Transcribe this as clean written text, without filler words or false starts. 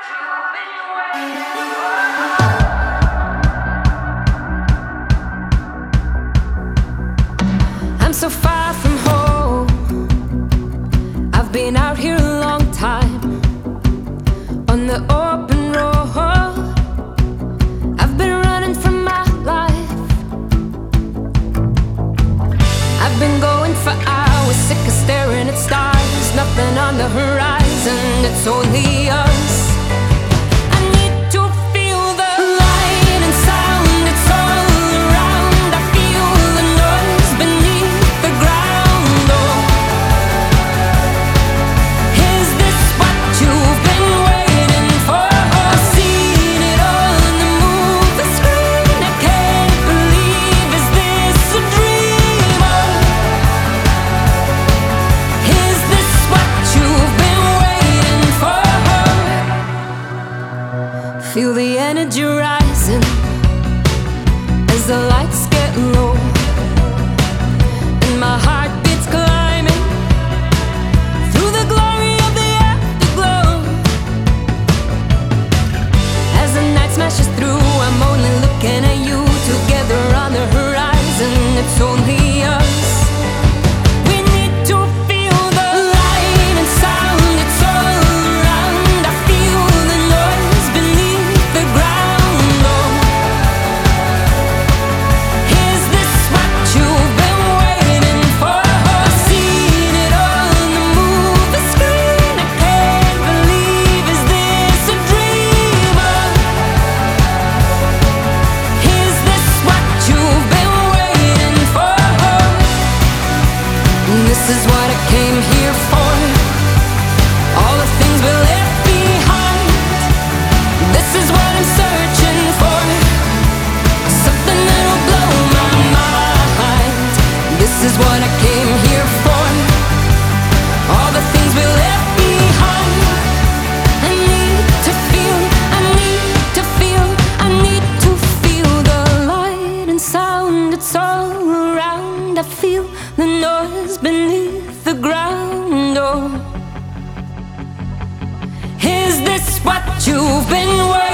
I'm so far from home. I've been out here a long time on the open road. I've been running from my life. I've been going for hours, sick of staring at stars. Nothing on the horizon, it's only us. I need to feel the light and sound, it's all around. I feel the noise beneath the ground. Oh, is this what you've been waiting for? I've seen it all in the movie screen. I can't believe, is this a dream? Oh, is this what you've been waiting for? Feel the energy rising as the lights get low, and my heart beats climbing through the glory of the afterglow. As the night smashes through, I'm only looking at you. Together on the horizon, it's only us. We need to feel the light and sound, it's all around. I feel the noise beneath the ground. Oh, is this what you've been waiting for? I've seen it all in the movie screen. I can't believe, is this a dream? Oh, is this what you've been waiting for? This is what I came here for. All the things we left behind. This is what I'm searching for. Something that'll blow my mind. This is what I came here for. All the things we left behind. I need to feel, I need to feel, I need to feel the light and sound. It's all around. I feel the noise beneath the ground. Oh, is this what you've been waiting